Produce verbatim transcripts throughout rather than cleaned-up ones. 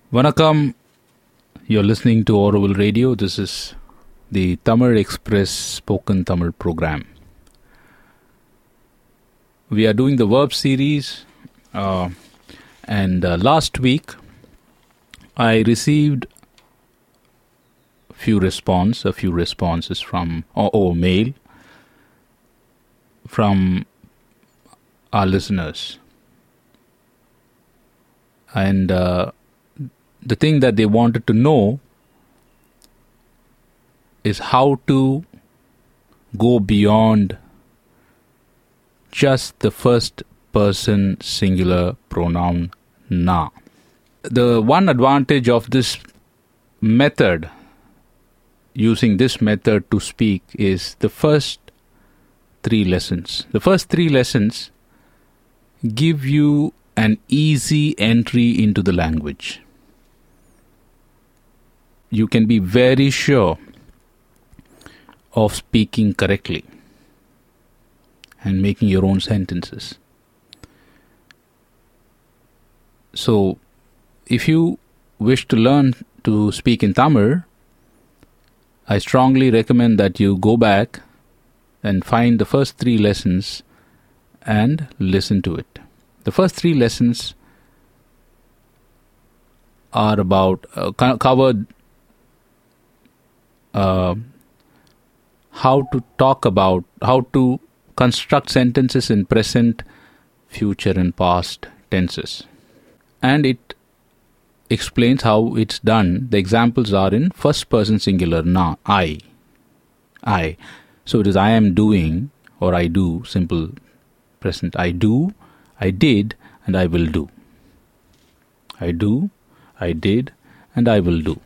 Vanakkam, you're listening to Auroville Radio. This is the Tamil Express Spoken Tamil program. We are doing the verb series, uh, and uh, last week I received few response, a few responses from or, or mail from our listeners, and uh, the thing that they wanted to know is how to go beyond just the first person singular pronoun na. The one advantage of this method, using this method to speak, is the first three lessons. The first three lessons give you an easy entry into the language. You can be very sure of speaking correctly and making your own sentences. So, if you wish to learn to speak in Tamil, I strongly recommend that you go back and find the first three lessons and listen to it. The first three lessons are about uh, co- covered uh, how to talk about, how to construct sentences in present, future and past tenses. And it explains how it's done. The examples are in first person singular, na, I. I. So it is I am doing, or I do, simple present. I do, I did, and I will do. I do, I did, and I will do.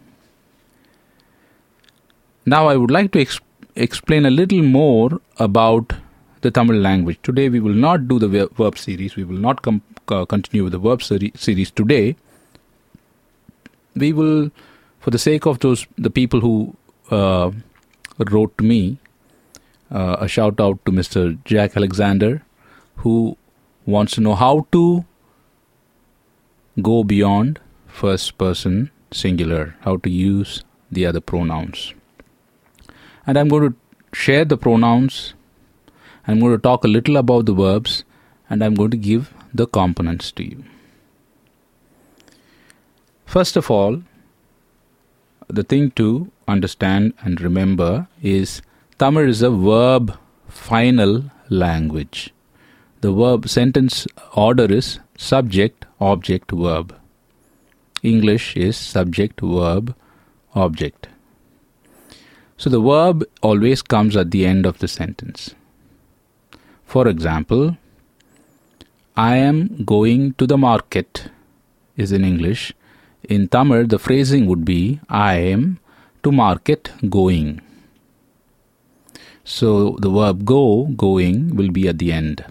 Now I would like to ex- explain a little more about the Tamil language. Today we will not do the ver- verb series. We will not com- uh, continue with the verb seri- series today. We will, for the sake of those the people who uh, wrote to me, uh, a shout out to Mister Jack Alexander, who wants to know how to go beyond first person singular, how to use the other pronouns. And I'm going to share the pronouns, I'm going to talk a little about the verbs, and I'm going to give the components to you. First of all, the thing to understand and remember is Tamil is a verb final language. The verb sentence order is subject, object, verb. English is subject, verb, object. So the verb always comes at the end of the sentence. For example, I am going to the market is in English. In Tamil, the phrasing would be I am to market going. So the verb go, going, will be at the end.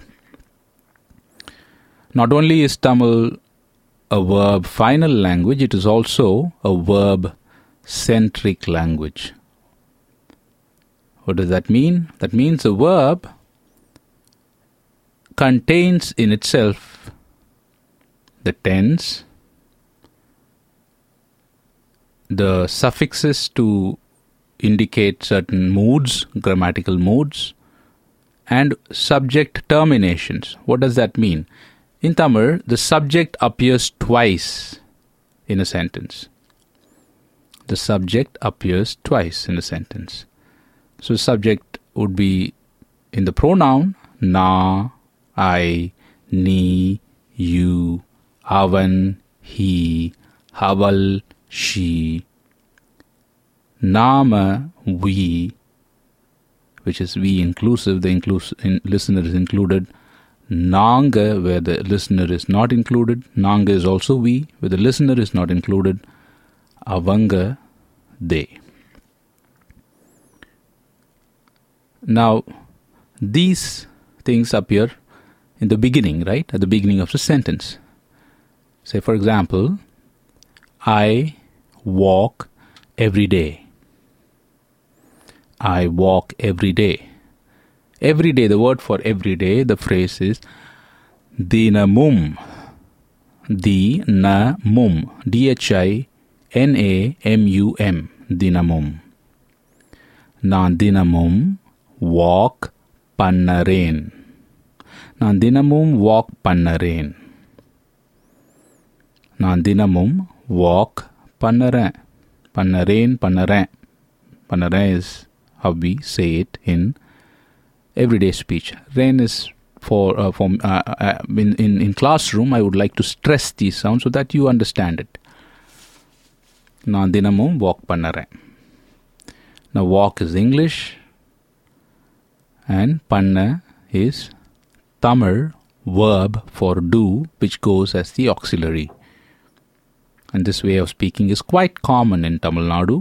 Not only is Tamil a verb final language, it is also a verb centric language. What does that mean? That means a verb contains in itself the tense, the suffixes to indicate certain moods, grammatical moods, and subject terminations. What does that mean? In Tamil, the subject appears twice in a sentence. The subject appears twice in a sentence. So subject would be in the pronoun na, I, ni, you, avan, he, haval, she, nama, we, which is we inclusive, the inclus- in, listener is included, nanga, where the listener is not included, nanga is also we, where the listener is not included, avanga, they. Now, these things appear in the beginning, right? At the beginning of the sentence. Say, for example, I walk every day. I walk every day. Every day, the word for every day, the phrase is dinamum. Dinamum. D H I N A M U M. Dinamum. நான் தினமும் walk பண்ணறேன். நான் தினமும் walk பண்ணறேன். நான் தினமும் walk பண்ணறேன். பண்ணறேன், பண்ணறேன். பண்ணறேன் is how we say it in everyday speech. Rain is for, uh, for uh, uh, in, in, in classroom, I would like to stress these sounds so that you understand it. நான் தினமும் walk பண்ணறேன். Now walk is English and panna is Tamil verb for do, which goes as the auxiliary. And this way of speaking is quite common in Tamil Nadu.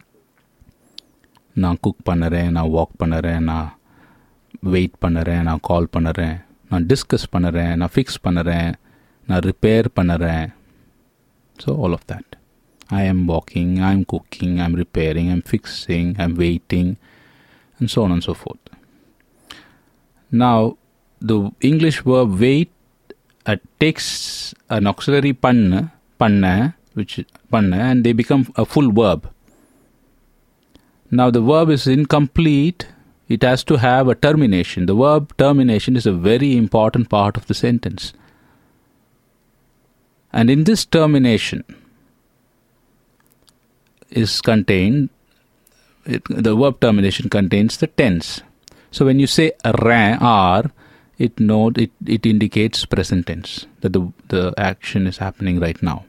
நான் cook பண்ணுறேன், நான் walk பண்ணுறேன், நான் wait பண்ணுறேன், நான் கால் பண்ணுறேன், நான் டிஸ்கஸ் பண்ணுறேன், நான் ஃபிக்ஸ் பண்ணுறேன், நான் ரிப்பேர் பண்ணுறேன். So all of that. I am walking, I am cooking, I am repairing, I am fixing, I am waiting, and so on and so forth. Now, the English verb wait uh, takes an auxiliary panna, panna, which panna, and they become a full verb. Now, the verb is incomplete. It has to have a termination. The verb termination is a very important part of the sentence. And in this termination is contained, it, the verb termination contains the tense. So when you say ran, are, it note it, it indicates present tense, that the, the action is happening right now.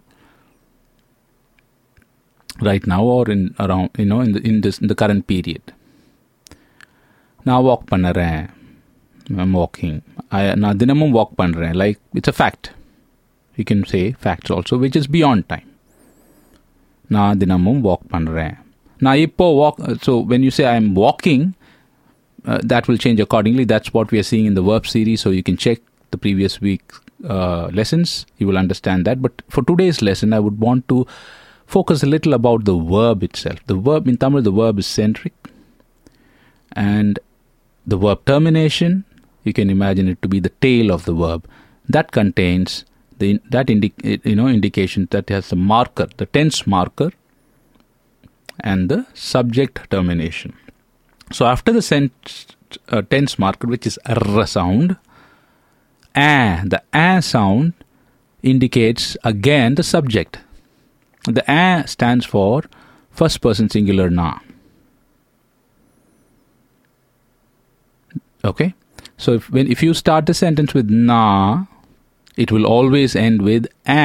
Right now or in around, you know, in the in this in the current period. Now walk பண்ணறேன். I'm walking. I நான் தினமும் walk பண்றேன். Like it's a fact. You can say facts also, which is beyond time. நான் தினமும் walk பண்றேன். நான் இப்போ walk. So when you say I'm walking, uh, that will change accordingly. That's what we are seeing in the verb series. So you can check the previous week's uh, lessons. You will understand that. But for today's lesson, I would want to focus a little about the verb itself. The verb in Tamil, the verb is centric, and the verb termination, you can imagine it to be the tail of the verb. That contains the that indi- you know indication that has the marker, the tense marker, and the subject termination. So after the sent- uh, tense marker, which is r sound, a, the a sound indicates again the subject. The a stands for first person singular na. Okay? So if when if you start the sentence with na, it will always end with a.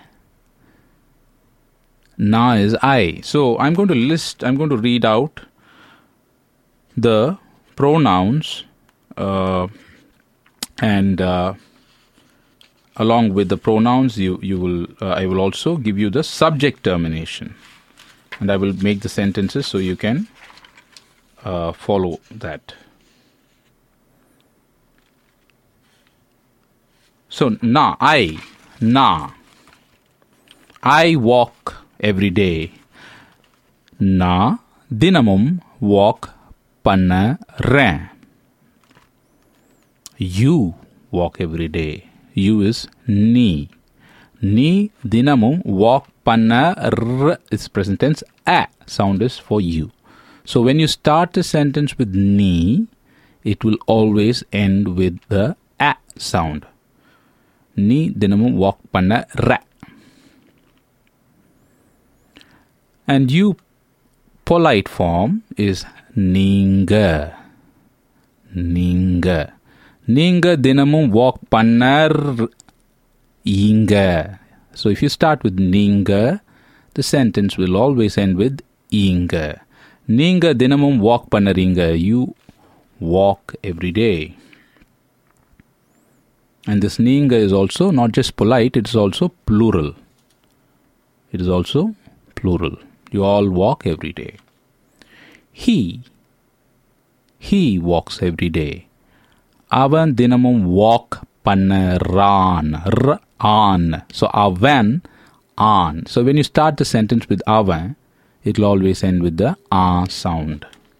Na is I. So I'm going to list, I'm going to read out the pronouns uh, and uh, along with the pronouns, you, you will uh, I will also give you the subject termination. And I will make the sentences so you can uh, follow that. So, na, I, na. I walk every day. Na, dinamum walk பண்ணறேன். You walk every day. You is நீ. நீ தினமும் walk பண்ணற is present tense. A sound is for you. So when you start the sentence with நீ, it will always end with the A sound. நீ தினமும் walk பண்ணற. And you polite form is நீங்க. நீங்க. நீங்க தினமும் walk பண்ணறீங்க. So if you start with நீங்க, the sentence will always end with ஈங்க. நீங்க தினமும் walk பண்ணறீங்க. You walk every day. And this நீங்க is also not just polite, it is also plural. It is also plural. You all walk every day. He. He walks every day. அவன் தினமும் walk பண்ணறான். R, on. So avan, on. So when you start the sentence with avan, it will always end with the a sound.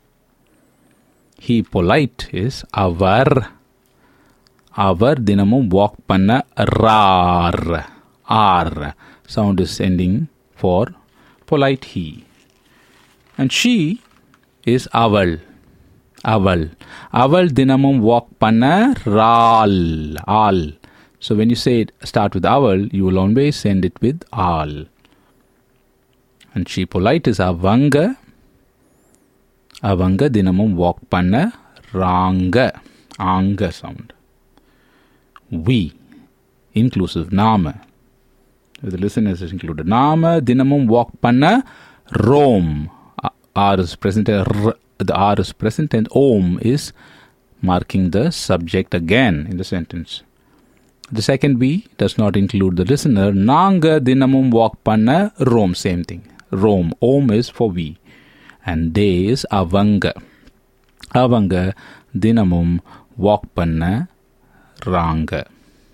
He polite is அவர். அவர் தினமும் walk பண்ணறார். R sound is ending for polite he. And she is aval. Aval. Aval dinamum walk panna ral. Al. So when you say it start with aval, you will always end it with al. And she polite is avanga. Avanga dinamum walk panna ranga. Anga sound. We. Inclusive. Nama. The listeners is included. Nama dinamum walk panna Rome. R is present. R, the R is present and Om is marking the subject again in the sentence. The second we does not include the listener. Nanga dinamum walk panna Rome. Same thing. Rome. Om is for we. And they is avanga. Avanga dinamum walk panna ranga.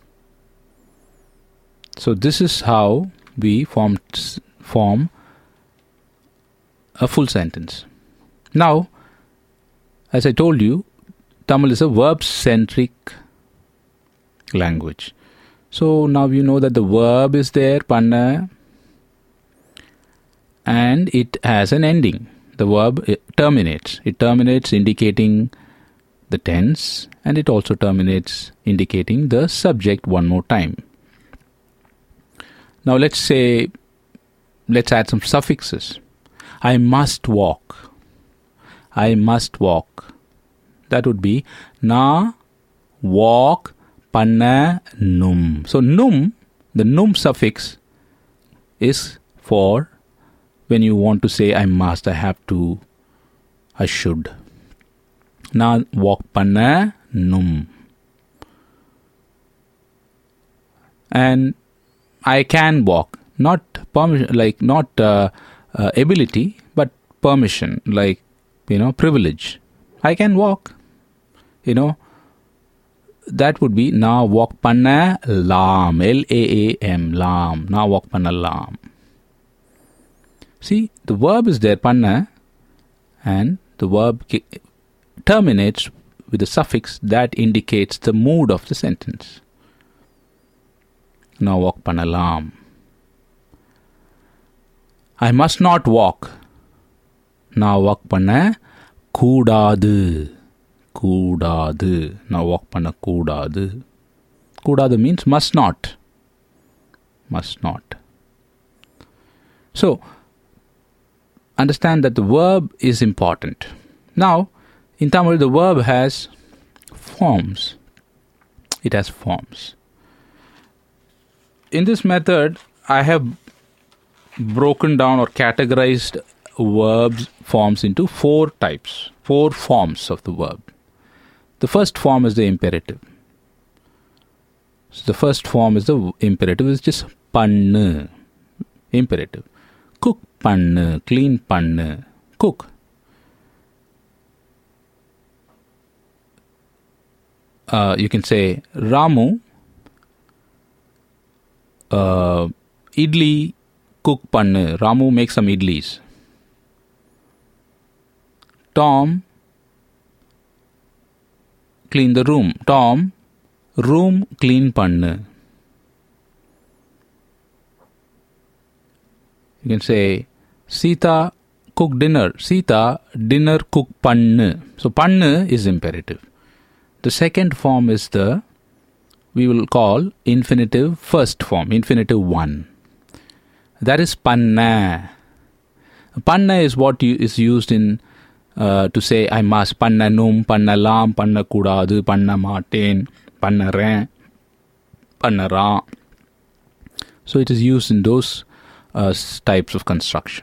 So this is how we form, form a full sentence. Now, as I told you, Tamil is a verb-centric language. So now you know that the verb is there, panna, and it has an ending. The verb it terminates. It terminates indicating the tense, and it also terminates indicating the subject one more time. Now let's say, let's add some suffixes. I must walk. I must walk. That would be na, walk, panna, num. So num, the num suffix is for when you want to say I must, I have to, I should. Na, walk, panna, num. And I can walk, not permission, like not uh, uh, ability, but permission, like, you know, privilege. I can walk, you know, that would be na walk panna lam, L A A M, lam, na walk panna lam. See, the verb is there, panna, and the verb terminates with a suffix that indicates the mood of the sentence. Now walk panna lam. I must not walk. Now walk panna கூடாது. கூடாது. Now walk panna கூடாது. கூடாது means must not. Must not. So, understand that the verb is important. Now, in Tamil, the verb has forms. It has forms. In this method, I have broken down or categorized verbs forms into four types, four forms of the verb. The first form is the imperative. So the first form is the imperative, is just pannu. Imperative. Cook pannu, clean pannu, cook. Uh, you can say Ramu, uh, idli cook pannu. Ramu make some idlis. Tom, clean the room. Tom, room clean pannu. You can say Sita, cook dinner. Sita, dinner cook pannu. So pannu is imperative. The second form is the, we will call infinitive first form, infinitive one. That is panna. Panna is what you, is used in uh, to say I must. Panna num, panna lam, panna kudadu, panna maten, panna re, panna ra. So it is used in those uh, types of construction.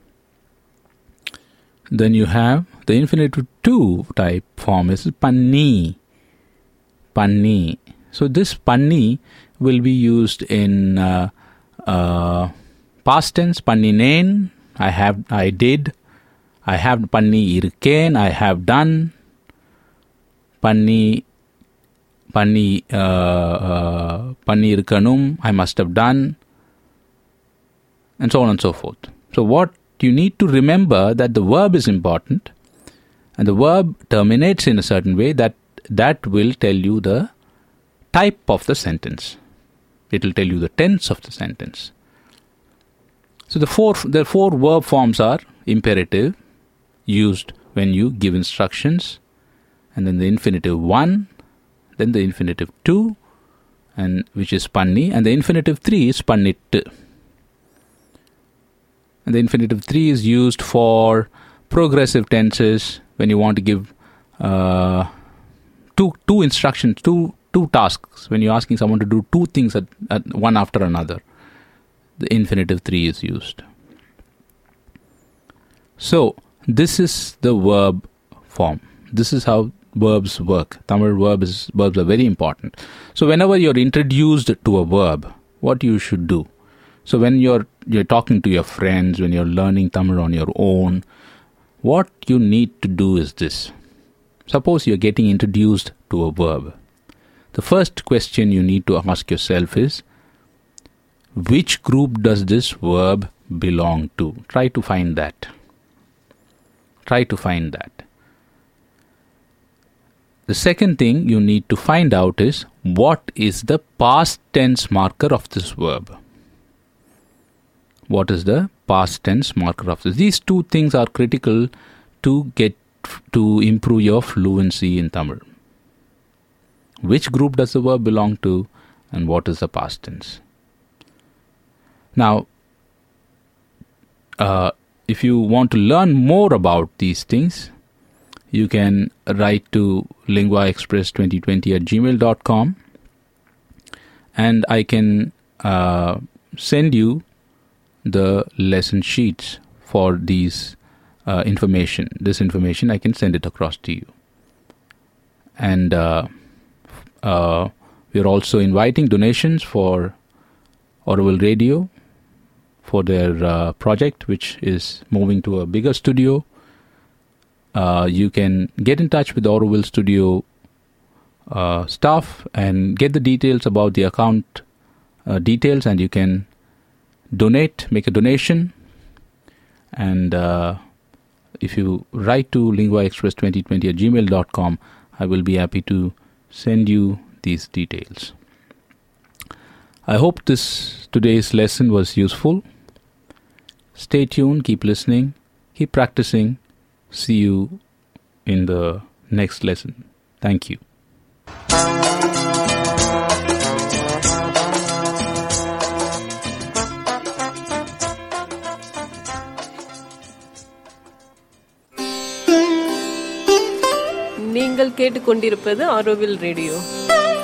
Then you have the infinitive two type form is panni. Panni. So this panni will be used in uh, uh, past tense. Panninen, I have, I did. I have panni irken, I have done. Panni, panni, uh, uh, panni irkanum, I must have done. And so on and so forth. So what you need to remember that the verb is important, and the verb terminates in a certain way that that will tell you the type of the sentence. it will tell you the tense of the sentence. So the four, the four verb forms are imperative, used when you give instructions, and then the infinitive one, then the infinitive two, and which is panni, and the infinitive three is pannit. And the infinitive three is used for progressive tenses when you want to give uh, two two instructions, two two tasks. When you're asking someone to do two things at, at one after another, the infinitive three is used. So this is the verb form. This is how verbs work. Tamil verbs verbs are very important. So whenever you're introduced to a verb, what you should do. So when you're you're talking to your friends, when you're learning Tamil on your own, what you need to do is this. Suppose you're getting introduced to a verb. The first question you need to ask yourself is, which group does this verb belong to? Try to find that. Try to find that. The second thing you need to find out is, what is the past tense marker of this verb? What is the past tense marker of this? These two things are critical to get to improve your fluency in Tamil. Which group does the verb belong to, and what is the past tense? Now, uh, if you want to learn more about these things, you can write to lingua express twenty twenty at gmail dot com, and I can uh, send you the lesson sheets for these uh, information. This information, I can send it across to you. And uh, uh, we're also inviting donations for Auroville Radio for their uh, project, which is moving to a bigger studio. Uh, you can get in touch with the Auroville Studio uh, staff and get the details about the account uh, details, and you can donate, make a donation. And uh, if you write to lingua express twenty twenty at gmail dot com, I will be happy to send you these details. I hope this today's lesson was useful. Stay tuned, keep listening, keep practicing. See you in the next lesson. Thank you. நீங்கள் கேட்டுக்கொண்டிருப்பது Auroville radio.